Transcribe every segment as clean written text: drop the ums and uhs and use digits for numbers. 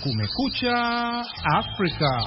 Kumekucha Afrika.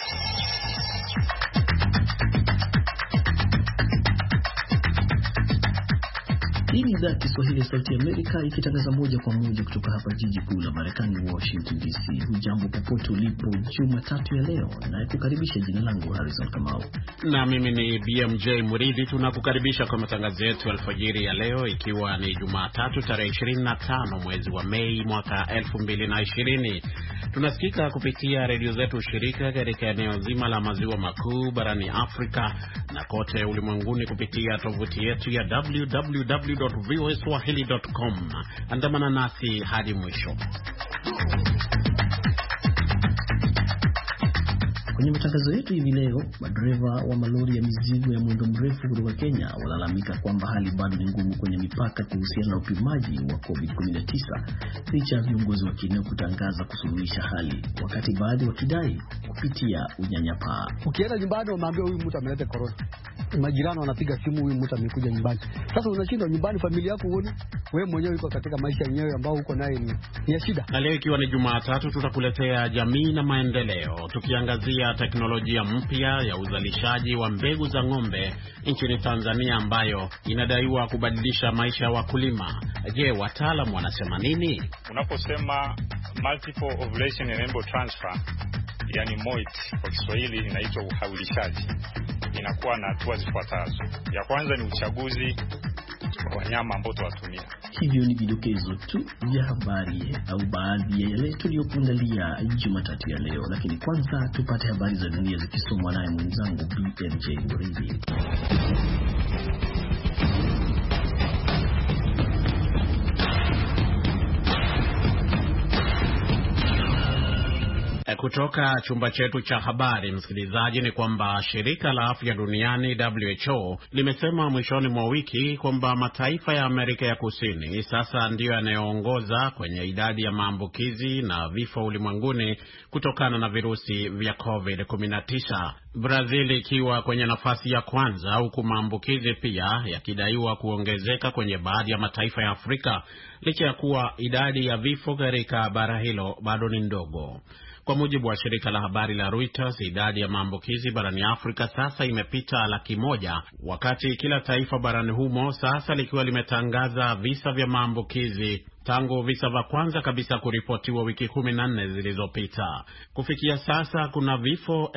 Hii ni idhaa ya Kiswahili ya Sauti ya Amerika ikitangaza moja kwa moja kutoka hapa jiji kuu la Marekani, Washington DC. Hujambo popote ulipo Jumatatu ya leo, na kukaribisha. Jina langu Harrison Kamau. Na mimi ni BMJ Muridi. Tunakukaribisha kwa matangazo yetu alfajiri ya leo, ikiwa ni Jumatatu tarehe 25 mwezi wa Mei mwaka 2020. Tunasikika kupitia redio zetu shirika katika eneo zima la maziwa makuu barani Afrika na kote ulimwenguni kupitia tovuti yetu ya www.voaswahili.com. Andamana nasi hadi mwisho. Kwenye matangazo yetu hivi leo, madereva wa malori ya mizigo ya mwendo mrefu kutoka Kenya walalamika kwamba hali bado ni ngumu kwenye mipaka kuhusiana na upimaji wa COVID-19 licha ya viongozi wa kieneo kutangaza kusuluhisha hali, wakati baadhi wakidai kupitia unyanyapaa. Ukienda nyumbani wameambia huyu mtu ameleta corona. Majirani wanapiga simu, huyu mtu amekuja nyumbani. Sasa unashindwa nyumbani, familia yako uone, wewe mwenyewe uko katika maisha yenyewe ambao uko naye ni ya shida. Na leo ikiwa ni Jumatatu, tutakuletea jamii na maendeleo, tukiangazia teknolojia mpya ya uzalishaji wa mbegu za ng'ombe nchini Tanzania ambayo inadaiwa kubadilisha maisha ya wakulima. Je, wataalamu wanasema nini? Unaposema multiple ovulation and embryo transfer, yani MOIT kwa Kiswahili inaitwa uhaulishaji, inakuwa na hatua zifuatazo. Ya kwanza ni uchaguzi wa wanyama ambao tuwatumia. Hivyo ni vidokezo tu vya habari au baadhi ya yale tuliyokuandalia Jumatatu ya leo, lakini kwanza tupate habari za dunia zikisomwa naye mwenzangu BMJ Muridi. Kutoka chumba chetu cha habari, msikilizaji, ni kwamba shirika la afya duniani WHO limesema mwishoni mwa wiki kwamba mataifa ya Amerika ya Kusini sasa ndiyo yanayoongoza kwenye idadi ya maambukizi na vifo ulimwenguni kutokana na virusi vya COVID-19. Brazil ikiwa kwenye nafasi ya kwanza, huku maambukizi pia yakidaiwa kuongezeka kwenye baadhi ya mataifa ya Afrika, licha ya kuwa idadi ya vifo katika bara hilo bado ni ndogo. Kwa mujibu wa shirika la habari la Reuters, idadi ya maambukizi barani Afrika sasa imepita 100,000, wakati kila taifa barani humo sasa likiwa limetangaza visa vya maambukizi tangu visa vya kwanza kabisa kuripotiwa wiki 14 zilizopita. Kufikia sasa kuna vifo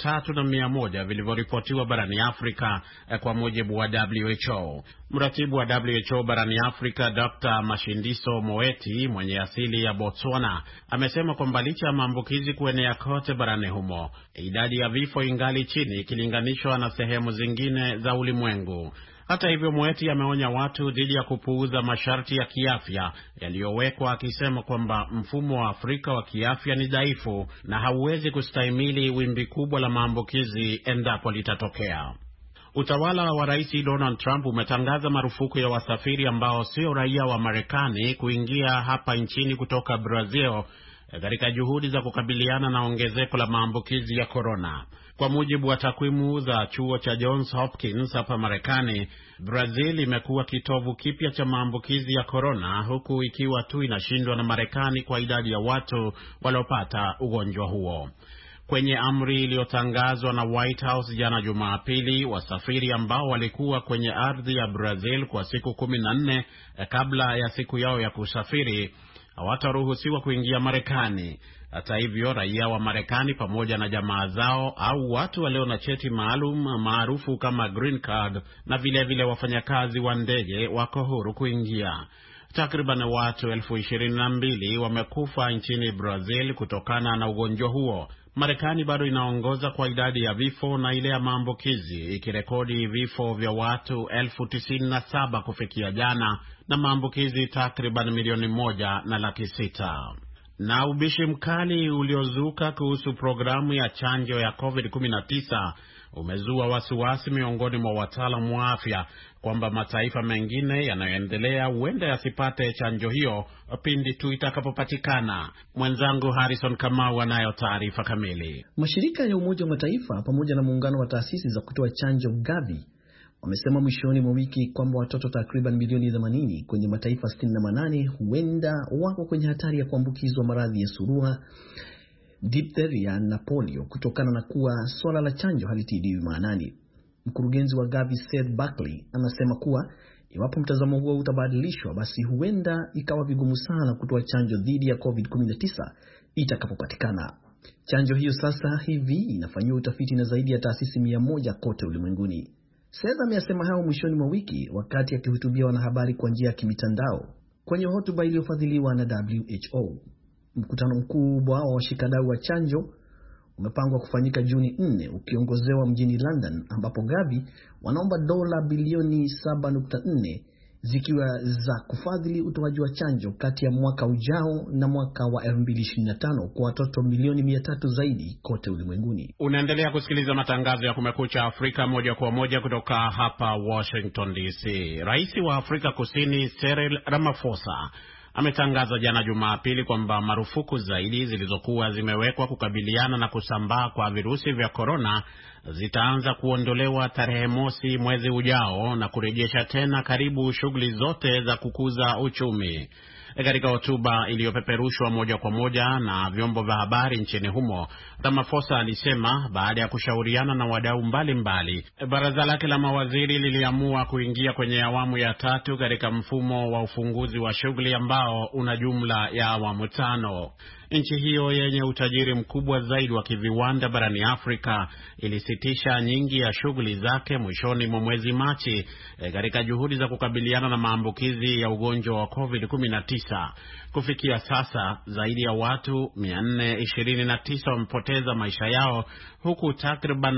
3,100 vilivyoripotiwa barani Afrika, kwa mujibu wa WHO. Mratibu wa WHO barani Afrika, Dr. Mashindiso Moeti, mwenye asili ya Botswana, amesema kwamba licha ya maambukizi kuenea kote barani humo, idadi ya vifo ingali chini ikilinganishwa na sehemu zingine za ulimwengu. Hata hivyo, Moeti ameonya watu dhidi ya kupuuza masharti ya kiafya yaliyowekwa, akisema kwamba mfumo wa Afrika wa kiafya ni dhaifu na hauwezi kustahimili wimbi kubwa la maambukizi endapo litatokea. Utawala wa Rais Donald Trump umetangaza marufuku ya wasafiri ambao sio raia wa Marekani kuingia hapa nchini kutoka Brazil katika juhudi za kukabiliana na ongezeko la maambukizi ya corona. Kwa mujibu wa takwimu za chuo cha Johns Hopkins hapa Marekani, Brazil imekuwa kitovu kipya cha maambukizi ya corona, huku ikiwa tu inashindwa na Marekani kwa idadi ya watu waliopata ugonjwa huo. Kwenye amri iliyotangazwa na White House jana Jumapili, wasafiri ambao walikuwa kwenye ardhi ya Brazil kwa siku 14 kabla ya siku yao ya kusafiri hawataruhusiwa kuingia Marekani. Hata hivyo, raia wa Marekani pamoja na jamaa zao au watu walio na cheti maalum maarufu kama green card na vile wafanyakazi wa ndege wako huru kuingia. Takriban watu 22,000 wamekufa nchini Brazil kutokana na ugonjwa huo. Marekani bado inaongoza kwa idadi ya vifo na ile ya maambukizi, ikirekodi vifo vya watu 97,000 kufikia jana na maambukizi takriban 1.6 million. Na ubishi mkali uliozuka kuhusu programu ya chanjo ya COVID-19 umezua wasiwasi miongoni mwa wataalamu wa afya kwamba mataifa mengine yanayoendelea huenda yasipate chanjo hiyo pindi tu itakapopatikana. Mwenzangu Harrison Kamau anayo taarifa kamili. Mashirika ya Umoja wa Mataifa pamoja na muungano wa taasisi za kutoa chanjo Gavi wamesema mwishoni mwa wiki kwamba watoto takriban milioni 80 kwenye mataifa 68 huenda wako kwenye hatari ya kuambukizwa maradhi ya surua, diphtheria na polio kutokana na kuwa swala la chanjo halitiliwi maanani. Mkurugenzi wa Gavi Seth Berkley anasema kuwa iwapo mtazamo huo utabadilishwa, basi huenda ikawa vigumu sana kutoa chanjo dhidi ya COVID-19 itakapopatikana. Chanjo hiyo sasa hivi inafanyiwa utafiti na zaidi ya taasisi 100 kote ulimwenguni. Seth amesema hayo mwishoni mwa wiki wakati akihutubia wanahabari kwa njia ya kimitandao kwenye hotuba iliyofadhiliwa na WHO. Mkutano mkubwa wa washikadau wa chanjo umepangwa kufanyika Juni 4 ukiongozewa mjini London, ambapo Gavi wanaomba dola bilioni 7.4 zikiwa za kufadhili utoaji wa chanjo kati ya mwaka ujao na mwaka wa 2025 kwa watoto milioni 300 zaidi kote ulimwenguni. Unaendelea kusikiliza matangazo ya Kumekucha Afrika moja kwa moja kutoka hapa Washington DC. Rais wa Afrika Kusini Cyril Ramaphosa ametangaza jana Jumapili kwamba marufuku zaidi zilizokuwa zimewekwa kukabiliana na kusambaa kwa virusi vya korona zitaanza kuondolewa tarehe mosi mwezi ujao na kurejesha tena karibu shughuli zote za kukuza uchumi. Katika hotuba iliyopeperushwa moja kwa moja na vyombo vya habari nchini humo, Ramaphosa alisema baada ya kushauriana na wadau mbalimbali, baraza lake la mawaziri liliamua kuingia kwenye awamu ya 3 katika mfumo wa ufunguzi wa shughuli ambao una jumla ya awamu 5. Nchi hiyo yenye utajiri mkubwa zaidi wa kiviwanda barani Afrika ilisitisha nyingi ya shughuli zake mwishoni mwa mwezi Machi katika juhudi za kukabiliana na maambukizi ya ugonjwa wa COVID-19. Kufikia sasa zaidi ya watu 429 wamepoteza maisha yao huku takriban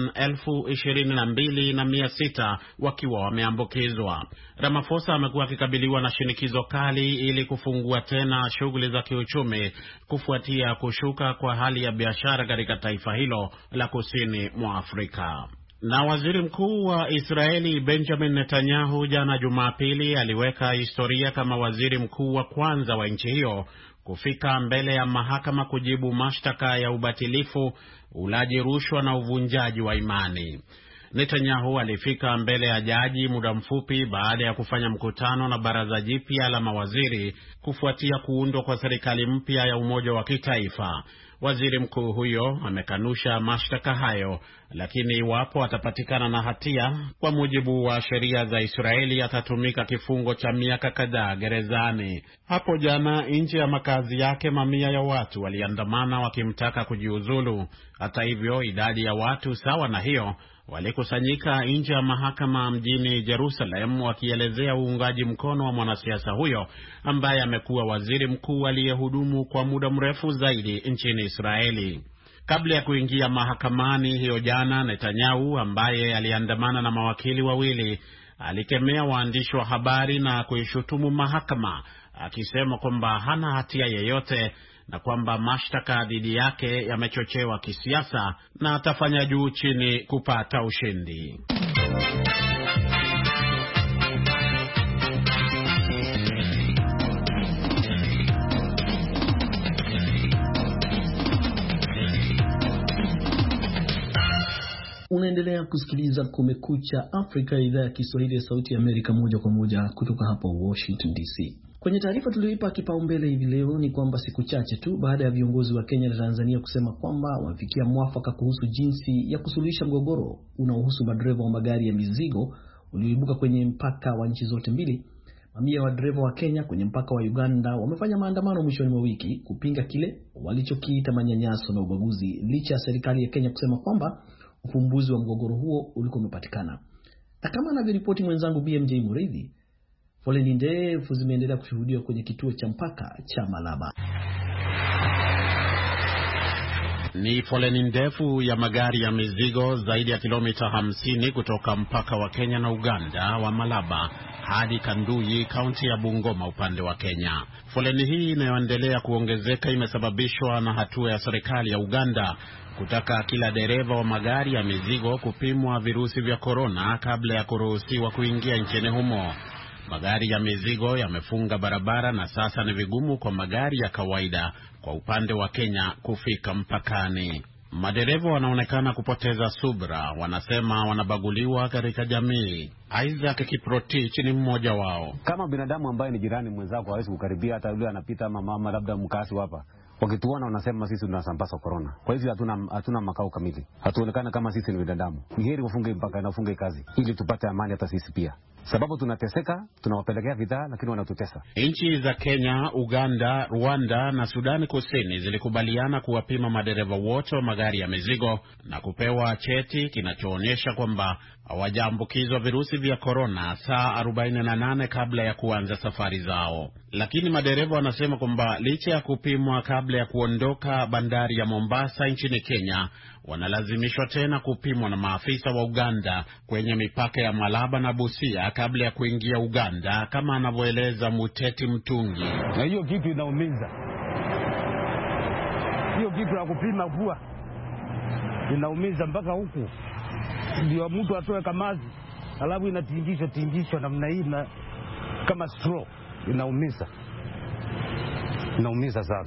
22,600 wakiwa wameambukizwa. Ramaphosa amekuwa akikabiliwa na shinikizo kali ili kufungua tena shughuli za kiuchumi kufuatia kushuka kwa hali ya biashara katika taifa hilo la kusini mwa Afrika. Na waziri mkuu wa Israeli Benjamin Netanyahu jana Jumapili aliweka historia kama waziri mkuu wa kwanza wa nchi hiyo kufika mbele ya mahakama kujibu mashtaka ya ubatilifu, ulaji rushwa na uvunjaji wa imani. Netanyahu alifika mbele ya jaji muda mfupi baada ya kufanya mkutano na baraza jipya la mawaziri kufuatia kuundwa kwa serikali mpya ya umoja wa kitaifa. Waziri mkuu huyo amekanusha mashtaka hayo, lakini iwapo atapatikana na hatia, kwa mujibu wa sheria za Israeli, atatumika kifungo cha miaka kadhaa gerezani. Hapo jana nje ya makazi yake mamia ya watu waliandamana wakimtaka kujiuzulu. Hata hivyo, idadi ya watu sawa na hiyo walikusanyika nje ya mahakama mjini Jerusalem wakielezea uungaji mkono wa mwanasiasa huyo ambaye amekuwa waziri mkuu aliyehudumu kwa muda mrefu zaidi nchini Israeli. Kabla ya kuingia mahakamani hiyo jana, Netanyahu ambaye aliandamana na mawakili wawili alikemea waandishi wa habari na kuishutumu mahakama akisema kwamba hana hatia yeyote na kwamba mashtaka dhidi yake yamechochewa kisiasa na atafanya juu chini kupata ushindi. Unaendelea kusikiliza Kumekucha Afrika, idhaa ya Kiswahili ya Sauti ya Amerika, moja kwa moja kutoka hapa Washington DC. Kwenye taarifa tuliyoipa kipaumbele hivi leo ni kwamba siku chache tu baada ya viongozi wa Kenya na Tanzania kusema kwamba wamefikia mwafaka kuhusu jinsi ya kusuluhisha mgogoro unaohusu madereva wa magari ya mizigo ulioibuka kwenye mpaka wa nchi zote mbili, mamia wa dereva wa Kenya kwenye mpaka wa Uganda wamefanya maandamano mwishoni mwa wiki kupinga kile walichokiita manyanyaso na ubaguzi, licha ya serikali ya Kenya kusema kwamba ufumbuzi wa mgogoro huo ulikuwa umepatikana. Na kama anavyoripoti mwenzangu BMJ Mureithi, foleni ndefu zimeendelea kushuhudiwa kwenye kituo cha mpaka cha Malaba. Ni foleni ndefu ya magari ya mizigo zaidi ya kilomita 50 kutoka mpaka wa Kenya na Uganda wa Malaba hadi Kanduyi, kaunti ya Bungoma upande wa Kenya. Foleni hii inayoendelea kuongezeka imesababishwa na hatua ya serikali ya Uganda kutaka kila dereva wa magari ya mizigo kupimwa virusi vya korona kabla ya kuruhusiwa kuingia nchini humo. Magari ya mizigo yamefunga barabara na sasa ni vigumu kwa magari ya kawaida kwa upande wa Kenya kufika mpakani. Madereva wanaonekana kupoteza subra, wanasema wanabaguliwa katika jamii. Isaac Kiprotich ni mmoja wao. Kama binadamu ambaye ni jirani mwenzako hawezi kukaribia, hata yule anapita mama labda mkazi hapa, wakituona wanasema sisi tunasambaza corona. Kwa hivyo hatuna makao kamili, hatuonekana kama sisi ni binadamu. Ni heri wafunge mpaka na wafunge kazi ili tupate amani hata sisi pia, sababu tunateseka, tunawapelekea bidhaa lakini wanatutesa. Nchi za Kenya, Uganda, Rwanda na Sudani Kusini zilikubaliana kuwapima madereva wote wa magari ya mizigo na kupewa cheti kinachoonyesha kwamba hawajaambukizwa virusi vya korona saa 48 kabla ya kuanza safari zao. Lakini madereva wanasema kwamba licha ya kupimwa kabla ya kuondoka bandari ya Mombasa nchini Kenya, wanalazimishwa tena kupimwa na maafisa wa Uganda kwenye mipaka ya Malaba na Busia kabla ya kuingia Uganda, kama anavyoeleza Muteti Mtungi. Na hiyo kitu inaumiza. Hiyo kitu ya kupima pua inaumiza mpaka huku. Ndio mtu atoe kamazi, alafu inatingishwa namna hii na kama straw. Inaumiza. Inaumiza sana.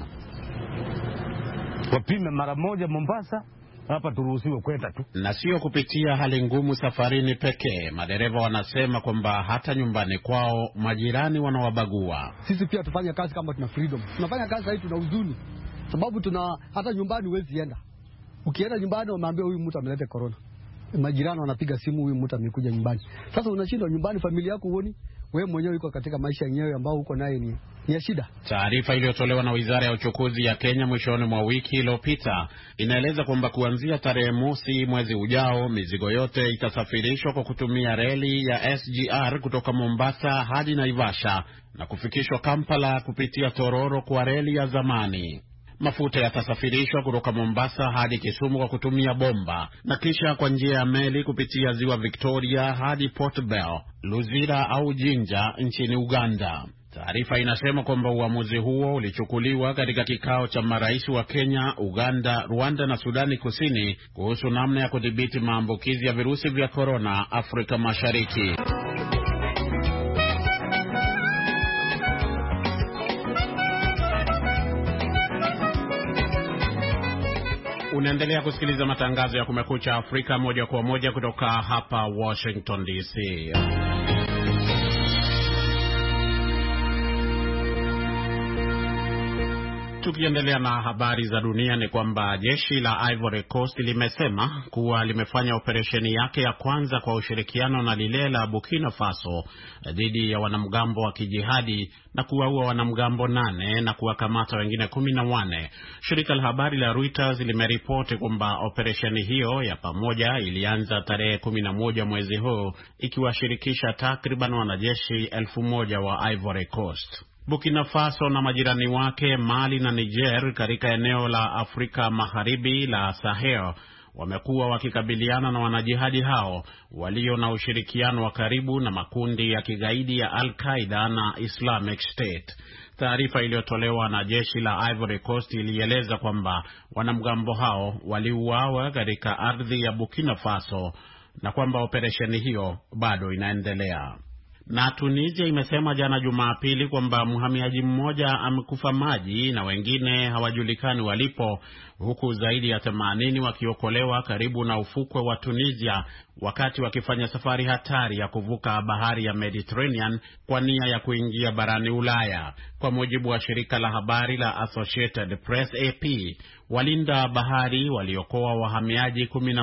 Wapime mara moja Mombasa, hapa turuhusiwe kwenda tu. Na sio kupitia hali ngumu safarini pekee. Madereva wanasema kwamba hata nyumbani kwao majirani wanawabagua. Sisi pia tufanya kazi kama tuna freedom. Tunafanya kazi hii tuna huzuni. Sababu hata nyumbani huwezi enda. Ukienda nyumbani wameambia huyu mtu ameleta corona. Majirani wanapiga simu, huyu mtu amekuja nyumbani. Sasa unashindwa nyumbani, familia yako uone, wewe mwenyewe uko katika maisha yenyewe ambao uko naye ni ya shida. Taarifa iliyotolewa na Wizara ya Uchukuzi ya Kenya mwishoni mwa wiki iliyopita inaeleza kwamba kuanzia tarehe mosi mwezi ujao, mizigo yote itasafirishwa kwa kutumia reli ya SGR kutoka Mombasa hadi Naivasha na kufikishwa Kampala kupitia Tororo kwa reli ya zamani. Mafuta yatasafirishwa kutoka Mombasa hadi Kisumu kwa kutumia bomba na kisha kwa njia ya meli kupitia ziwa Victoria hadi Port Bell, Luzira au Jinja nchini Uganda. Taarifa inasema kwamba uamuzi huo ulichukuliwa katika kikao cha marais wa Kenya, Uganda, Rwanda na Sudani Kusini kuhusu namna ya kudhibiti maambukizi ya virusi vya korona Afrika Mashariki. Unaendelea kusikiliza matangazo ya Kumekucha Afrika moja kwa moja kutoka hapa Washington DC. Tukiendelea na habari za dunia ni kwamba jeshi la Ivory Coast limesema kuwa limefanya operesheni yake ya kwanza kwa ushirikiano na lile la Burkina Faso dhidi ya wanamgambo wa kijihadi na kuwaua wanamgambo 8 na kuwakamata wengine 14. Shirika la habari la Reuters limeripoti kwamba operesheni hiyo ya pamoja ilianza tarehe 11 mwezi huu ikiwashirikisha takriban wanajeshi 1,000 wa Ivory Coast. Burkina Faso na majirani wake Mali na Niger katika eneo la Afrika Magharibi la Sahel wamekuwa wakikabiliana na wanajihadi hao walio na ushirikiano wa karibu na makundi ya kigaidi ya Al-Qaeda na Islamic State. Taarifa iliyotolewa na jeshi la Ivory Coast ilieleza kwamba wanamgambo hao waliuawa katika ardhi ya Burkina Faso na kwamba operesheni hiyo bado inaendelea. Na Tunisia imesema jana Jumapili kwamba mhamiaji mmoja amekufa maji na wengine hawajulikani walipo, huku zaidi ya 80 wakiokolewa karibu na ufukwe wa Tunisia wakati wakifanya safari hatari ya kuvuka bahari ya Mediterranean kwa nia ya kuingia barani Ulaya. Kwa mujibu wa shirika la habari la Associated Press AP, walinda bahari waliokoa wahamiaji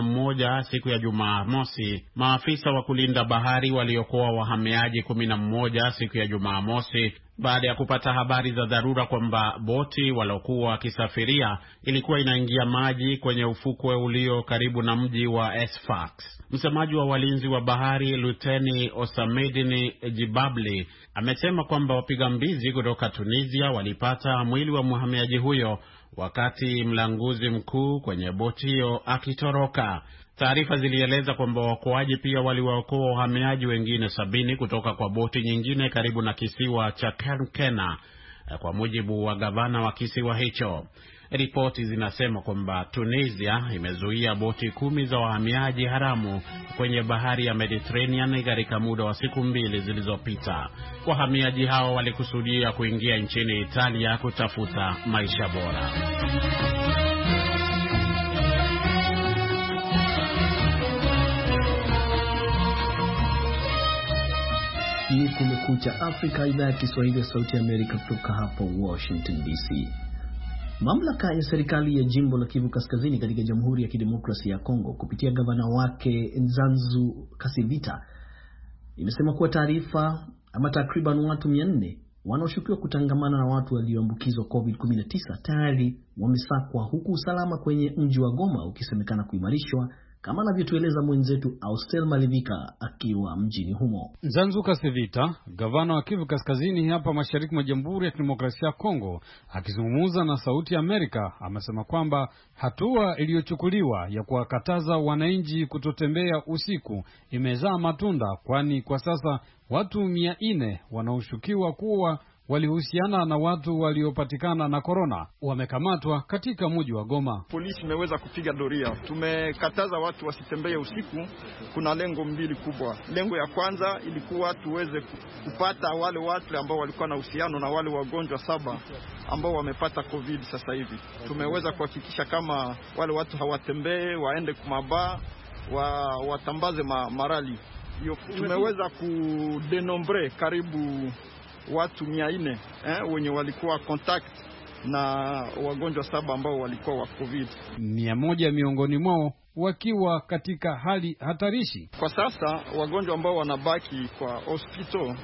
11 siku ya Jumamosi. Maafisa wa kulinda bahari waliokoa wahamiaji 11 siku ya Jumamosi baada ya kupata habari za dharura kwamba boti walokuwa wakisafiria ilikuwa inaingia maji kwenye ufukwe ulio karibu na mji wa Sfax. Msemaji wa walinzi wa bahari Luteni Osamedini Jibabli amesema kwamba wapiga mbizi kutoka Tunisia walipata mwili wa mhamiaji huyo wakati mlanguzi mkuu kwenye boti hiyo akitoroka. Taarifa zilieleza kwamba waokoaji pia waliwaokoa wahamiaji wengine 70 kutoka kwa boti nyingine karibu na kisiwa cha Kenkena, kwa mujibu wa gavana wa kisiwa hicho. Ripoti zinasema kwamba Tunisia imezuia boti 10 za wahamiaji haramu kwenye bahari ya Mediterranean katika muda wa siku 2 zilizopita. Wahamiaji hao walikusudia kuingia nchini Italia kutafuta maisha bora. Kumekucha Afrika, idhaa ya Kiswahili ya Sauti ya Amerika kutoka hapa Washington DC. Mamlaka ya serikali ya jimbo la Kivu Kaskazini katika Jamhuri ya Kidemokrasia ya Kongo kupitia gavana wake Nzanzu Kasivita imesema kuwa takriban watu 400 wanaoshukiwa kutangamana na watu walioambukizwa COVID-19 tayari wamesakwa, huku usalama kwenye mji wa Goma ukisemekana kuimarishwa, kama anavyotueleza mwenzetu Austel Malivika akiwa mjini humo. Nzanzu Kasivita, gavana wa Kivu Kaskazini hapa mashariki mwa Jamhuri ya Kidemokrasia ya Kongo, akizungumza na Sauti ya Amerika, amesema kwamba hatua iliyochukuliwa ya kuwakataza wananchi kutotembea usiku imezaa matunda, kwani kwa sasa watu 400 wanaoshukiwa kuwa walihusiana na watu waliopatikana na corona wamekamatwa katika mji wa Goma. Polisi imeweza kupiga doria. Tumekataza watu wasitembee usiku. Kuna lengo mbili kubwa. Lengo ya kwanza ilikuwa tuweze kupata wale watu ambao walikuwa na uhusiano na wale wagonjwa 7 ambao wamepata COVID sasa hivi. Tumeweza kuhakikisha kama wale watu hawatembee, waende kumaba, watambaze marali. Tumeweza kudenombre karibu watu 400 wenye walikuwa contact na wagonjwa 7 ambao walikuwa wa COVID. 100 miongoni mwao wakiwa katika hali hatarishi. Kwa sasa wagonjwa ambao wanabaki kwa hospital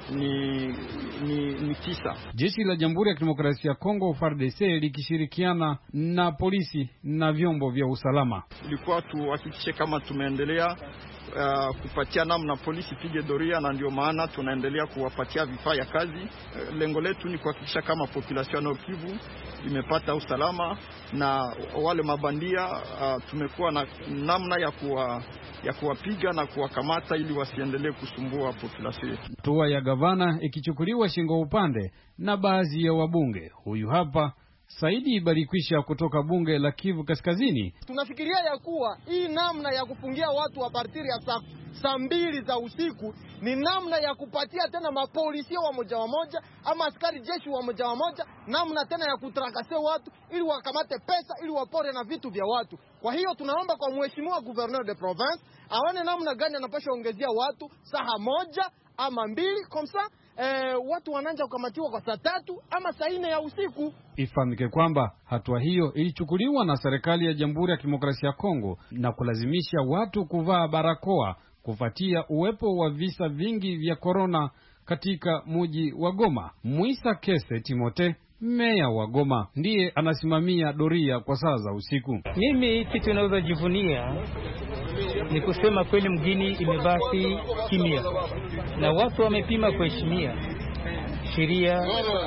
ni 9. Jeshi la Jamhuri ya Kidemokrasia ya Kongo FARDC likishirikiana na polisi na vyombo vya usalama, ilikuwa tuhakikishe kama tumeendelea kupatia namna polisi pige doria, na ndio maana tunaendelea kuwapatia vifaa ya kazi. Lengo letu ni kuhakikisha kama population ya Kivu imepata usalama, na wale mabandia tumekuwa na namna ya kuwapiga na kuwakamata ili wasiendelee kusumbua population. Hatua ya gavana ikichukuliwa shingo upande na baadhi ya wabunge. Huyu hapa Saidi Barikwisha kutoka bunge la Kivu Kaskazini. Tunafikiria ya kuwa hii namna ya kufungia watu wa partiri ya saa 2 za usiku ni namna ya kupatia tena mapolisia wa moja ama askari jeshi wa moja, namna tena ya kutrakase watu ili wakamate pesa, ili wapore na vitu vya watu. Kwa hiyo tunaomba kwa mheshimiwa gouverneur de province aone namna gani anapaswa ongezea watu saa 1 ama 2 komsa watu wananja kukamatiwa kwa saa 3 ama saa 4 ya usiku. Ifahamike kwamba hatua hiyo ilichukuliwa na serikali ya Jamhuri ya Kidemokrasia ya Kongo na kulazimisha watu kuvaa barakoa kufuatia uwepo wa visa vingi vya corona katika mji wa Goma. Muisa Kese Timote, meya wa Goma, ndiye anasimamia doria kwa saa za usiku. Mimi kitu ninaweza jivunia ni kusema kweli mgini imebaki kimya, na watu wamepima kuheshimia sheria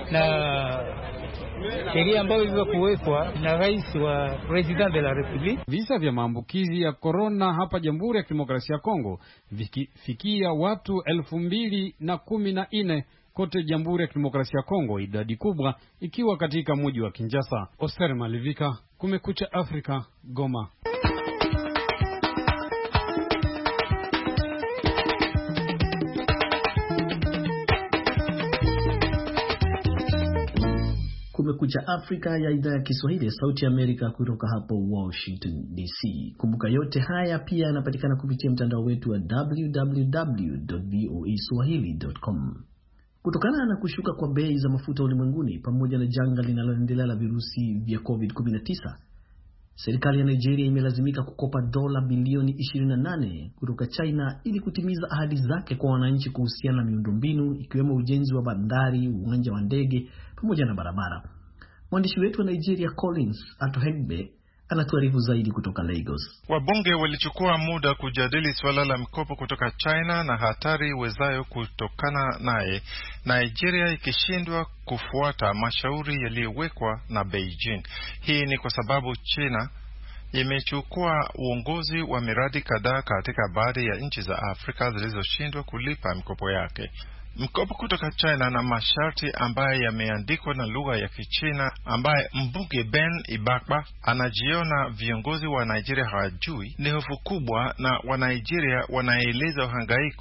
ambayo ilikuwekwa na rais wa President de la Republique. Visa vya maambukizi ya corona hapa Jamhuri ya Kidemokrasia ya Kongo vikifikia watu 2014 kote Jamhuri ya Kidemokrasia ya Kongo, idadi kubwa ikiwa katika mji wa Kinshasa. Oster Malivika, Kumekucha Afrika, Goma. Kumekucha Afrika ya idhaa ya Kiswahili ya Sauti ya Amerika kutoka hapo Washington DC. Kumbuka yote haya pia yanapatikana kupitia mtandao wetu wa www.voaswahili.com. Kutokana na kushuka kwa bei za mafuta ulimwenguni pamoja na janga linaloendelea la virusi vya COVID-19, serikali ya Nigeria imelazimika kukopa dola bilioni 28 kutoka China ili kutimiza ahadi zake kwa wananchi kuhusiana na miundombinu ikiwemo ujenzi wa bandari, uwanja wa ndege pamoja na barabara. Mwandishi wetu wa Nigeria Collins Atohegbe anatuarifu zaidi kutoka Lagos. Wabunge walichukua muda kujadili swala la mikopo kutoka China na hatari wezayo kutokana naye, Nigeria ikishindwa kufuata mashauri yaliyowekwa na Beijing. Hii ni kwa sababu China imechukua uongozi wa miradi kadhaa katika baadhi ya nchi za Afrika zilizoshindwa kulipa mikopo yake. Mkopo kutoka China na masharti ambaye yameandikwa na lugha ya Kichina ambaye mbunge Ben Ibakba anajiona viongozi wa Nigeria hawajui, ni hofu kubwa, na wa Nigeria wanaeleza uhangaiko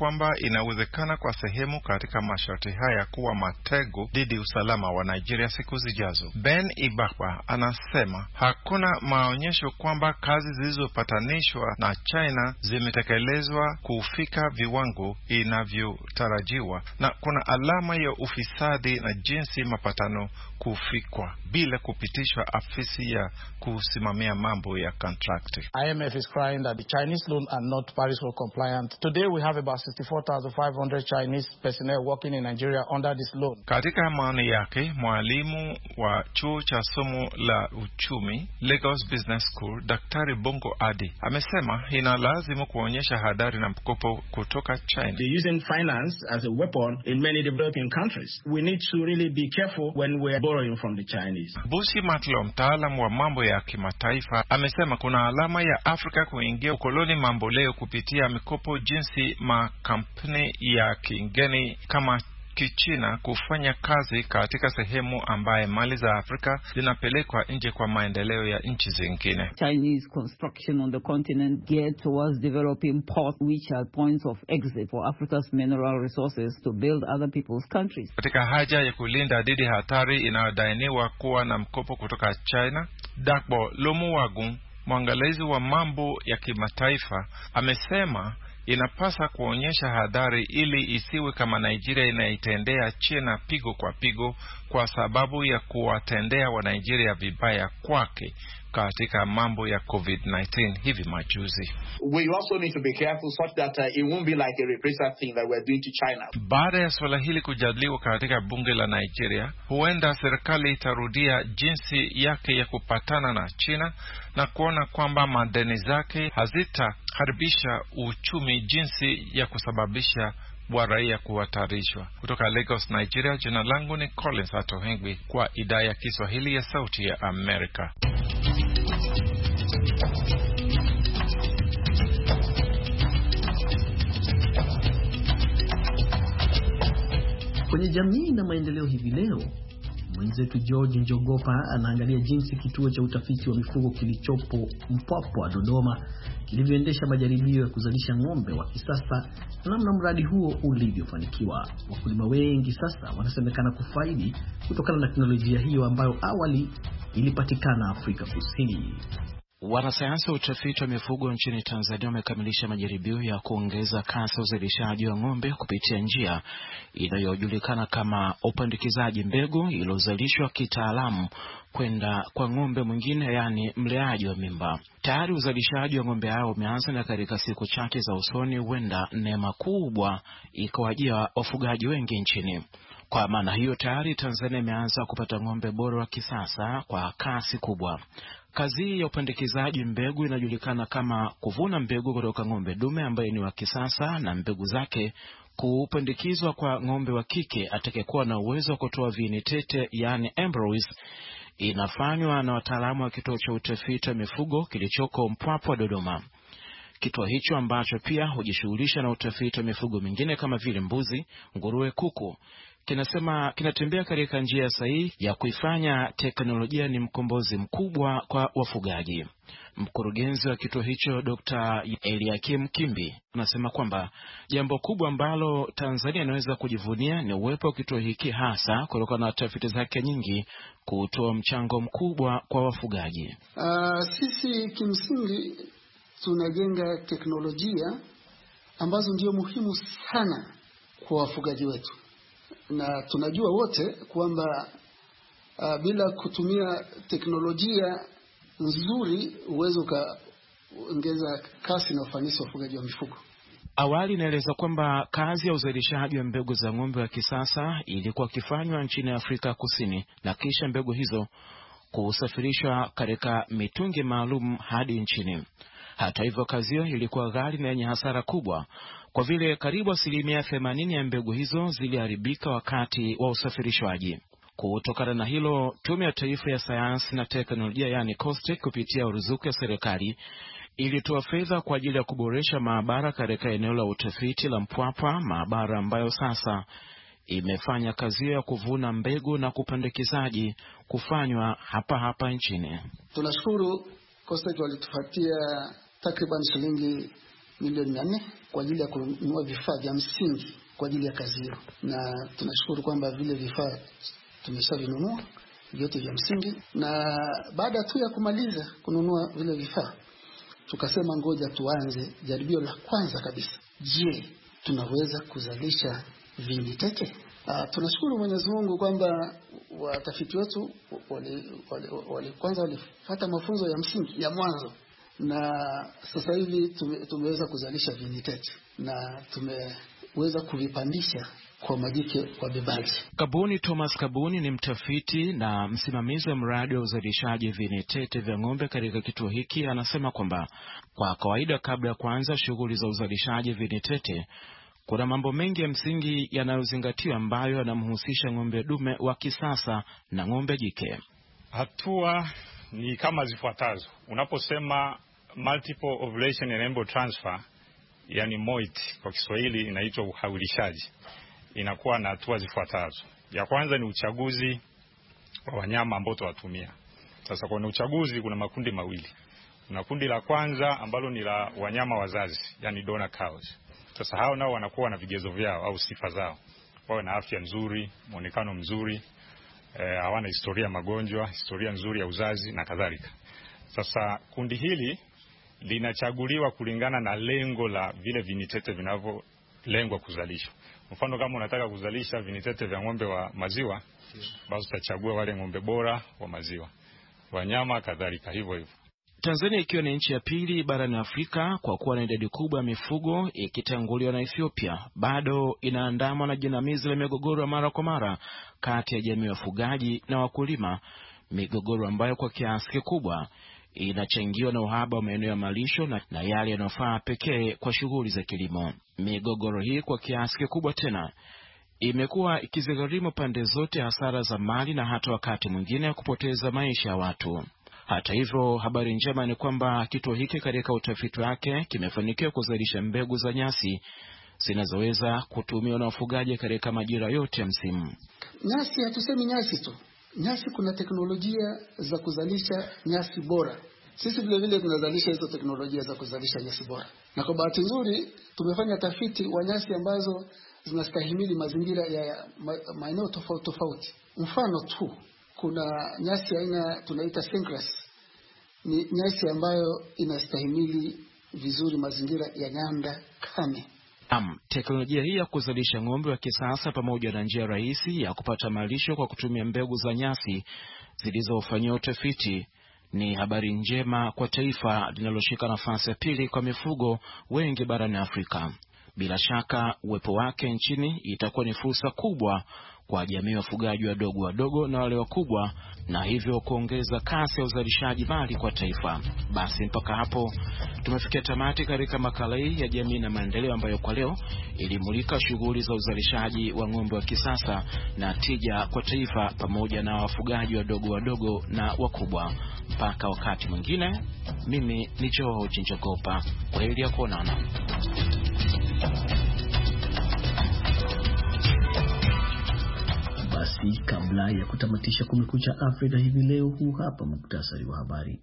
kwamba inawezekana kwa sehemu katika masharti haya kuwa matego dhidi usalama wa Nigeria siku zijazo. Ben Ibakwa anasema hakuna maonyesho kwamba kazi zilizopatanishwa na China zimetekelezwa kufika viwango inavyotarajiwa, na kuna alama ya ufisadi na jinsi mapatano kufikwa bila kupitishwa afisi ya kusimamia mambo ya contract. IMF is crying that the Chinese loan are not Paris law compliant. Today we have about 64,500 Chinese personnel working in Nigeria under this loan. Katika maoni yake, mwalimu wa chuo cha somo la uchumi Lagos Business School, Daktari Bongo Adi, amesema inalazimu kuonyesha hadari na mkopo kutoka China. They're using finance as a weapon in many developing countries. We need to really be careful when we are borrowing from the Chinese. Bushi Matlo, mtaalamu wa mambo ya kimataifa, amesema kuna alama ya Afrika kuingia ukoloni mamboleo kupitia mikopo, jinsi makampuni ya kigeni kama Kichina kufanya kazi katika sehemu ambaye mali za Afrika zinapelekwa nje kwa maendeleo ya nchi zingine. Chinese construction on the continent geared towards developing ports which are points of exit for Africa's mineral resources to build other people's countries. Katika haja ya kulinda dhidi hatari inayodaiwa kuwa na mkopo kutoka China, Dakbo Lomuwagu, mwangalizi wa mambo ya kimataifa, amesema inapasa kuonyesha hadhari ili isiwe kama Nigeria inaitendea China pigo kwa pigo kwa sababu ya kuwatendea wa Nigeria vibaya kwake katika mambo ya COVID-19 hivi majuzi. We also need to be careful such that it won't be like a repressive thing that we're doing to China. Baada ya swala hili kujadiliwa katika bunge la Nigeria, huenda serikali itarudia jinsi yake ya kupatana na China na kuona kwamba madeni zake hazitaharibisha uchumi jinsi ya kusababisha wa raia kuhatarishwa. Kutoka Lagos, Nigeria, jina langu ni Collins Atohengwi kwa idhaa ya Kiswahili ya Sauti ya Amerika. Kwenye jamii na maendeleo hivi leo, mwenzetu George Njogopa anaangalia jinsi kituo cha utafiti wa mifugo kilichopo Mpwapwa, Dodoma, kilivyoendesha majaribio ya kuzalisha ng'ombe wa kisasa na namna mradi huo ulivyofanikiwa. Wakulima wengi sasa wanasemekana kufaidi kutokana na teknolojia hiyo ambayo awali ilipatikana Afrika Kusini. Wanasayansi wa utafiti wa mifugo nchini Tanzania wamekamilisha majaribio ya kuongeza kasi ya uzalishaji wa ng'ombe kupitia njia inayojulikana kama upandikizaji mbegu iliyozalishwa kitaalamu kwenda kwa ng'ombe mwingine, yani mleaji wa mimba. Tayari uzalishaji wa ng'ombe hao umeanza na katika siku chache za usoni huenda neema kubwa ikawajia wafugaji wengi nchini. Kwa maana hiyo tayari Tanzania imeanza kupata ng'ombe bora wa kisasa kwa kasi kubwa. Kazi ya upandikizaji mbegu inajulikana kama kuvuna mbegu kutoka ng'ombe dume ambaye ni wa kisasa na mbegu zake kupandikizwa kwa ng'ombe wa kike atakayekuwa na uwezo wa kutoa viini tete, yani embryos. Inafanywa na wataalamu wa kituo cha utafiti wa mifugo kilichoko Mpwapwa, Dodoma. Kituo hicho ambacho pia hujishughulisha na utafiti wa mifugo mingine kama vile mbuzi, nguruwe, kuku, kinasema kinatembea katika njia sahihi ya kuifanya teknolojia ni mkombozi mkubwa kwa wafugaji. Mkurugenzi wa kituo hicho Dr. Eliakim Kimbi anasema kwamba jambo kubwa ambalo Tanzania inaweza kujivunia ni uwepo wa kituo hiki, hasa kutokana na tafiti zake nyingi kutoa mchango mkubwa kwa wafugaji. Sisi kimsingi tunajenga teknolojia ambazo ndio muhimu sana kwa wafugaji wetu. Na tunajua wote kwamba bila kutumia teknolojia nzuri uwezo kaongeza kasi na ufanisi wa ufugaji wa mifugo. Awali inaeleza kwamba kazi ya uzalishaji wa mbegu za ng'ombe wa kisasa ilikuwa kifanywa nchini Afrika Kusini na kisha mbegu hizo kusafirishwa katika mitungi maalum hadi nchini. Hata hivyo kazi hiyo ilikuwa ghali na yenye hasara kubwa kwa vile karibu 80% ya mbegu hizo ziliharibika wakati wa usafirishwaji. Kutokana na hilo, Tume ya Taifa ya Sayansi na Teknolojia yani COSTECH kupitia ruzuku ya serikali ilitoa fedha kwa ajili ya kuboresha maabara katika eneo la utafiti la Mpwapwa, maabara ambayo sasa imefanya kazi ya kuvuna mbegu na kupandikizaji kufanywa hapa nchini. Tunashukuru COSTECH walitupatia takriban shilingi milioni 400 kwa ajili ya kununua vifaa vya msingi kwa ajili ya kazi hiyo, na tunashukuru kwamba vile vifaa tumeshavinunua vyote vya msingi. Na baada tu ya kumaliza kununua vile vifaa, tukasema ngoja tuanze jaribio la kwanza kabisa. Je, tunaweza kuzalisha viini tete? Tunashukuru Mwenyezi Mungu kwamba watafiti wetu kwanza walifuata mafunzo ya msingi ya mwanzo, na sasa hivi tumeweza kuzalisha viini tete na tumeweza kuvipandisha kwa majike wa bebaji. Kabuni Thomas Kabuni ni mtafiti na msimamizi wa mradi wa uzalishaji viini tete vya ng'ombe katika kituo hiki. Anasema kwamba kwa kawaida, kabla ya kuanza shughuli za uzalishaji viini tete, kuna mambo mengi ya msingi yanayozingatiwa ambayo yanamhusisha ng'ombe dume wa kisasa na ng'ombe jike. Hatua ni kama zifuatazo. Unaposema multiple ovulation and embryo transfer, yani MOIT kwa Kiswahili inaitwa uhawilishaji, inakuwa na hatua zifuatazo. Ya kwanza ni uchaguzi wa wanyama ambao tuwatumia. Sasa kwa uchaguzi kuna makundi mawili. Kuna kundi la kwanza ambalo ni la wanyama wazazi, yani donor cows. Sasa hao nao wanakuwa na vigezo vyao au sifa zao. Wao na afya nzuri, muonekano mzuri, hawana historia magonjwa, historia nzuri ya uzazi na kadhalika. Sasa kundi hili linachaguliwa kulingana na lengo la vile vinitete vinavyolengwa kuzalishwa. Mfano, kama unataka kuzalisha vinitete vya ng'ombe wa maziwa, basi utachagua wale ng'ombe bora wa maziwa. Wanyama kadhalika hivyo hivyo. Tanzania ikiwa ni nchi ya pili barani Afrika kwa kuwa na idadi kubwa ya mifugo ikitanguliwa na Ethiopia, bado inaandamwa na jinamizi la migogoro ya mara kwa mara kati ya jamii ya wafugaji na wakulima, migogoro ambayo kwa kiasi kikubwa inachangiwa na uhaba wa maeneo ya malisho na yale yanayofaa pekee kwa shughuli za kilimo. Migogoro hii kwa kiasi kikubwa tena imekuwa ikizigharimu pande zote hasara za mali na hata wakati mwingine kupoteza maisha ya watu. Hata hivyo, habari njema ni kwamba kituo hiki katika utafiti wake kimefanikiwa kuzalisha mbegu za nyasi zinazoweza kutumiwa na wafugaji katika majira yote ya msimu. Nyasi, hatusemi nyasi tu. Nyasi, kuna teknolojia za kuzalisha nyasi bora. Sisi vile vile tunazalisha hizo teknolojia za kuzalisha nyasi bora. Na kwa bahati nzuri tumefanya tafiti wa nyasi ambazo zinastahimili mazingira ya maeneo tofauti tofauti. Mfano tu, kuna nyasi aina tunaita Syncrus. Ni nyasi ambayo inastahimili vizuri mazingira ya nyanda kame. Teknolojia hii ya kuzalisha ng'ombe wa kisasa pamoja na njia rahisi ya kupata malisho kwa kutumia mbegu za nyasi zilizofanywa utafiti ni habari njema kwa taifa linaloshika nafasi ya pili kwa mifugo wengi barani Afrika. Bila shaka uwepo wake nchini itakuwa ni fursa kubwa kwa jamii wafugaji wadogo na wale wakubwa, na hivyo kuongeza kasi ya uzalishaji mali kwa taifa. Basi mpaka hapo tumefikia tamati katika makala hii ya jamii na maendeleo, ambayo kwa leo ilimulika shughuli za uzalishaji wa ng'ombe wa kisasa na tija kwa taifa pamoja na wafugaji wadogo na wakubwa. Mpaka wakati mwingine, mimi ni Joho Chinchogopa. Kwa hili ya kuonana. Basi kabla ya kutamatisha Kumekucha Afrika hivi leo, huu hapa muktasari wa habari.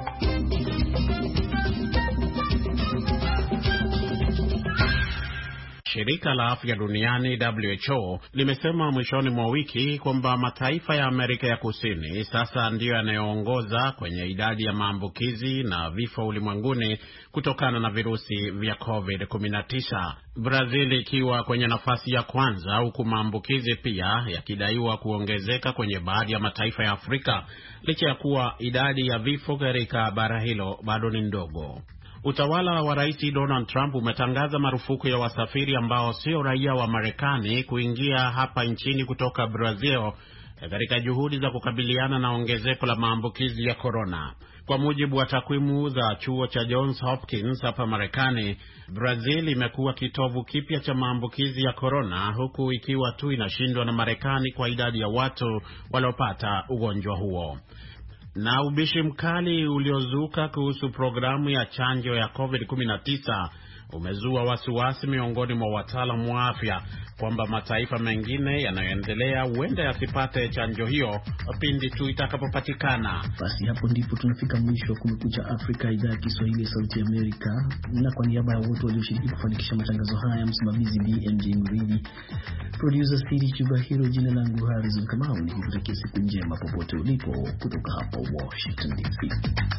Shirika la Afya Duniani WHO limesema mwishoni mwa wiki kwamba mataifa ya Amerika ya Kusini sasa ndiyo yanayoongoza kwenye idadi ya maambukizi na vifo ulimwenguni kutokana na virusi vya COVID-19. Brazil ikiwa kwenye nafasi ya kwanza, huku maambukizi pia yakidaiwa kuongezeka kwenye baadhi ya mataifa ya Afrika, licha ya kuwa idadi ya vifo katika bara hilo bado ni ndogo. Utawala wa Rais Donald Trump umetangaza marufuku ya wasafiri ambao sio raia wa Marekani kuingia hapa nchini kutoka Brazil katika juhudi za kukabiliana na ongezeko la maambukizi ya corona. Kwa mujibu wa takwimu za chuo cha Johns Hopkins hapa Marekani, Brazil imekuwa kitovu kipya cha maambukizi ya corona, huku ikiwa tu inashindwa na Marekani kwa idadi ya watu waliopata ugonjwa huo. Na ubishi mkali uliozuka kuhusu programu ya chanjo ya COVID-19 umezua wasiwasi miongoni mwa wataalamu wa afya kwamba mataifa mengine yanayoendelea huenda yasipate chanjo hiyo pindi tu itakapopatikana. Basi hapo ndipo tunafika mwisho wa Kumekucha Afrika, idhaa ya Kiswahili ya Sauti ya Amerika. Na kwa niaba ya wote walioshiriki kufanikisha matangazo haya, msimamizi BMJ Mridhi, producer Siri Chubahiro, jina langu Harrison Kamau, nikikutakia siku njema popote ulipo kutoka hapa Washington DC.